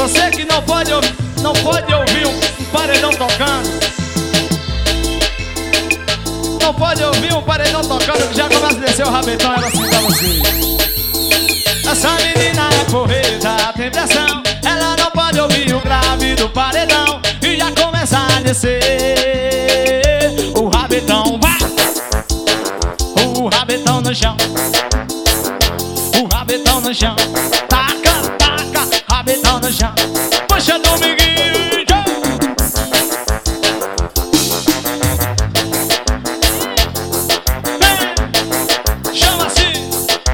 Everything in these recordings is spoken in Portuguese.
Você que não pode ouvir um paredão tocando, não pode ouvir um paredão tocando, que já começa a descer o rabetão. Ela assim pra você: essa menina é porreta, tem pressão. Ela não pode ouvir o grave do paredão e já começa a descer o rabetão. Vai! O rabetão no chão, o rabetão no chão. Taca, taca, rabetão no chão. Puxa, Dominguinho, tchau. Vem, chama assim.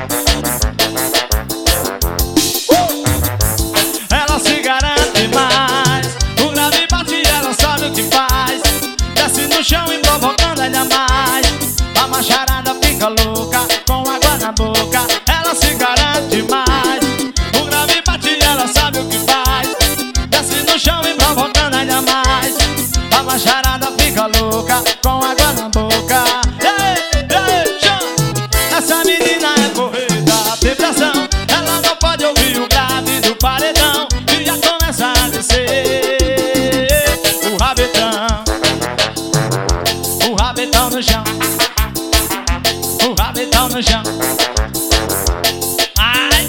Ela se garante mais. O grave bate e ela sabe o que faz. Desce no chão e provocando ainda mais. A macharada fica louca, com água na boca. Ela se garante mais. O grave bate e ela sabe o que faz. Desce no chão e provocando ainda mais. A macharada fica louca, com água na boca. Ei, ei, chama. Essa menina é porreta, tem pressão. Ela não pode ouvir o grave do paredão e já começa a descer o rabetão. O rabetão no chão, o rabetão no chão. Ai!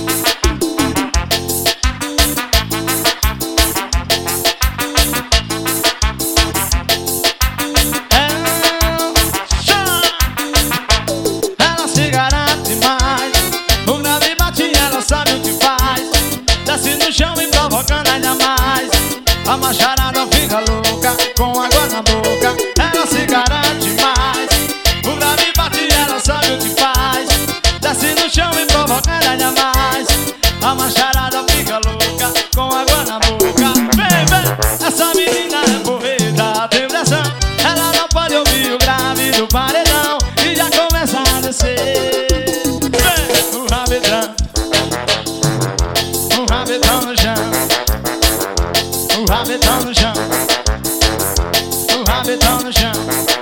Ela se garante mais. O grave bate e ela sabe o que faz. Desce no chão e provocando ainda mais. A macharada fica louca, com água na boca. Ela se garante mais. O grave bate e ela sabe o que faz. Desce no chão e provocando ainda mais. A macharada fica louca, com água na boca. Vem, vem, essa menina é porreta, tem pressão. Ela não pode ouvir o grave do paredão e já começa a descer. Vem, o rabetão, o rabetão no chão, o rabetão no chão, o rabetão no chão.